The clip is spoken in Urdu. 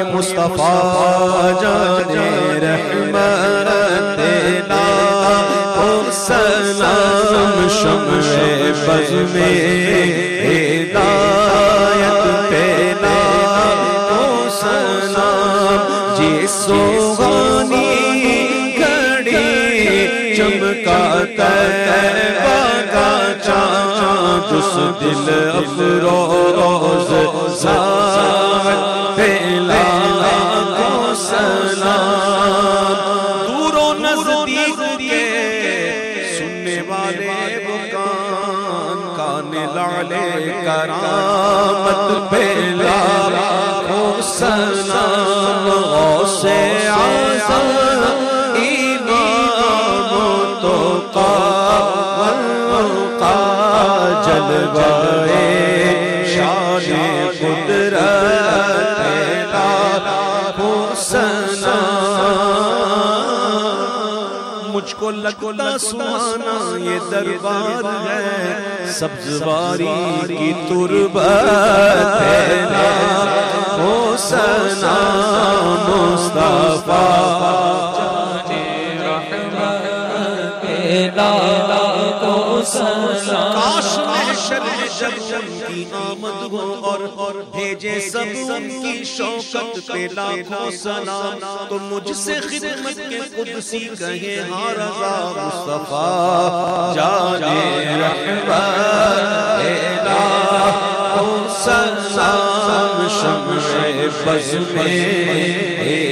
مصطفیٰ جان رحمت لاکھوں سلام شمع بز میں ہدایت پہ لاکھوں سلام جی سوہانی گھڑی چمکا طیبہ کا چاند اس دل افروز ساعت پہ لاکھوں سلام دور و نزدیک کے سننے والے وہ کان لعلِ کرامت پہ لاکھوں سلام غوث اعظم امام تو جلوائے شان قدرت لاکھوں سلام مجھ کو لگتا سہانا یہ دربار ہے سبزواری کی تربت ہے لاکھوں سلام مصطفیٰ کاش محشر میں جب ان کی آمد ہو اور بھیجے سب ان کی شوکت پہ لاکھوں سلام تو مجھ سے خدمت کے قدسی کہے ہاں رضا مصطفیٰ جان رحمت لاکھوں سلام شمع بز میں